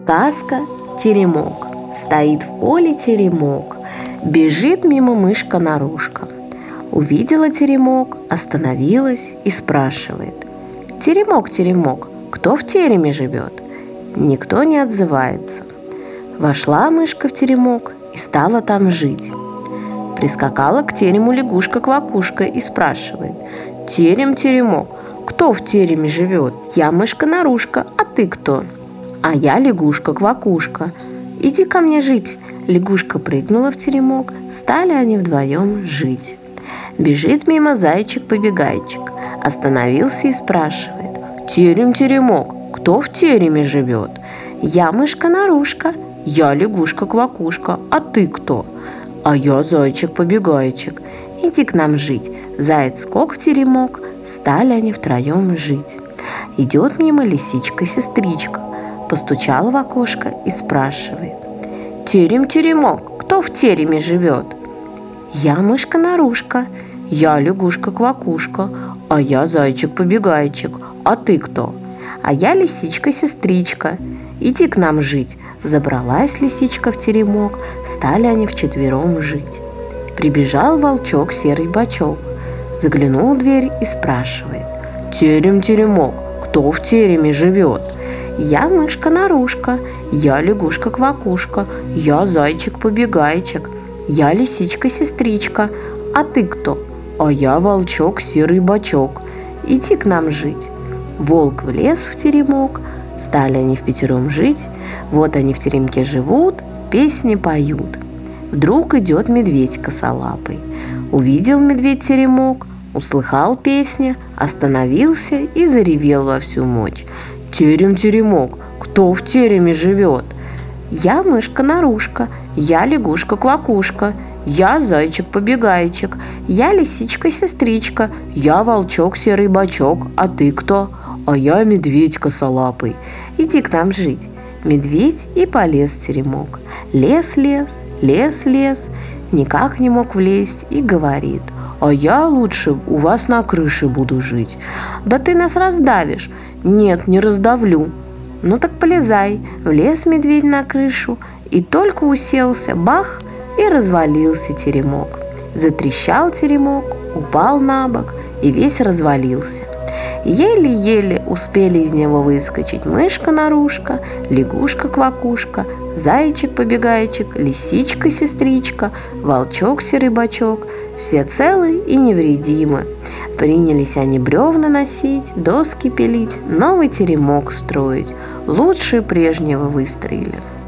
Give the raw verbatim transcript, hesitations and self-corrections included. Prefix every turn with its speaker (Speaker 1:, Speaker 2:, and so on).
Speaker 1: Сказка «Теремок». Стоит в поле теремок, бежит мимо мышка-нарушка. Увидела теремок, остановилась и спрашивает: «Теремок, теремок, кто в тереме живет?» Никто не отзывается. Вошла мышка в теремок и стала там жить. Прискакала к терему лягушка-квакушка и спрашивает: «Терем, теремок, кто в тереме живет?» «Я мышка-нарушка, а ты кто?» «А я лягушка-квакушка». «Иди ко мне жить». Лягушка прыгнула в теремок, стали они вдвоем жить. Бежит мимо зайчик-побегайчик, остановился и спрашивает: «Терем, теремок, кто в тереме живет?» «Я мышка-нарушка». «Я лягушка-квакушка, а ты кто?» «А я зайчик-побегайчик». «Иди к нам жить». Заяц-скок в теремок, стали они втроем жить. Идет мимо лисичка-сестричка, постучала в окошко и спрашивает: «Терем, теремок, кто в тереме живет?» «Я мышка-нарушка». «Я лягушка-квакушка, а я зайчик-побегайчик, а ты кто?» «А я лисичка-сестричка». «Иди к нам жить». Забралась лисичка в теремок, стали они вчетвером жить. Прибежал волчок-серый бочок, заглянул в дверь и спрашивает: «Терем, теремок, кто в тереме живет?» «Я мышка-нарушка». «Я лягушка-квакушка, я зайчик-побегайчик, я лисичка-сестричка, а ты кто?» «А я волчок-серый бочок». «Иди к нам жить». Волк влез в теремок, стали они впятером жить. Вот они в теремке живут, песни поют. Вдруг идет медведь косолапый. Увидел медведь теремок, услыхал песни, остановился и заревел во всю мочь: «Терем, теремок, кто в тереме живет?» «Я мышка-нарушка, я лягушка-квакушка, я зайчик-побегайчик, я лисичка-сестричка, я волчок-серый бочок, а ты кто?» «А я медведь косолапый». «Иди к нам жить». Медведь и полез в теремок. Лез, лез, лез, лез, никак не мог влезть и говорит: «А я лучше у вас на крыше буду жить». «Да ты нас раздавишь». «Нет, не раздавлю». «Ну так полезай». Влез медведь на крышу и только уселся, бах, и развалился теремок. Затрещал теремок, упал на бок и весь развалился. Еле-еле успели из него выскочить мышка-нарушка, лягушка-квакушка, зайчик-побегайчик, лисичка-сестричка, волчок-серый бочок. Все целы и невредимы. Принялись они бревна носить, доски пилить, новый теремок строить. Лучше прежнего выстроили.